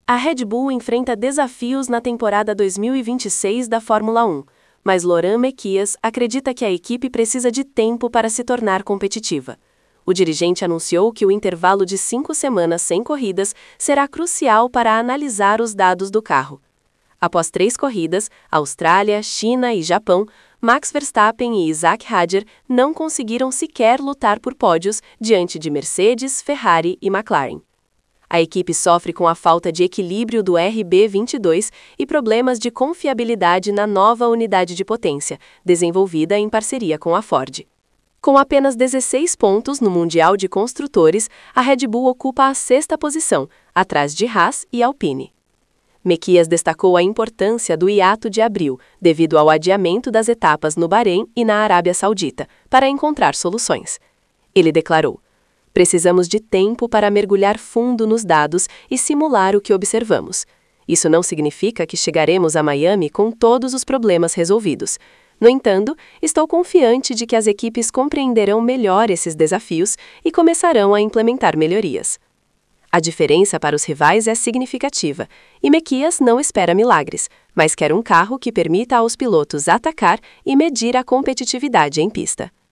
A Red Bull enfrenta desafios na temporada 2026 da Fórmula 1, mas Laurent Mekies acredita que a equipe precisa de tempo para se tornar competitiva. O dirigente anunciou que o intervalo de 5 semanas sem corridas será crucial para analisar os dados do carro. Após 3 corridas, Austrália, China e Japão, Max Verstappen e Isaac Hadjar não conseguiram sequer lutar por pódios diante de Mercedes, Ferrari e McLaren. A equipe sofre com a falta de equilíbrio do RB22 e problemas de confiabilidade na nova unidade de potência, desenvolvida em parceria com a Ford. Com apenas 16 pontos no Mundial de Construtores, a Red Bull ocupa a 6ª posição, atrás de Haas e Alpine. Mekies destacou a importância do hiato de abril, devido ao adiamento das etapas no Bahrein e na Arábia Saudita, para encontrar soluções. Ele declarou: "Precisamos de tempo para mergulhar fundo nos dados e simular o que observamos. Isso não significa que chegaremos a Miami com todos os problemas resolvidos. No entanto, estou confiante de que as equipes compreenderão melhor esses desafios e começarão a implementar melhorias." A diferença para os rivais é significativa, e Mekies não espera milagres, mas quer um carro que permita aos pilotos atacar e medir a competitividade em pista.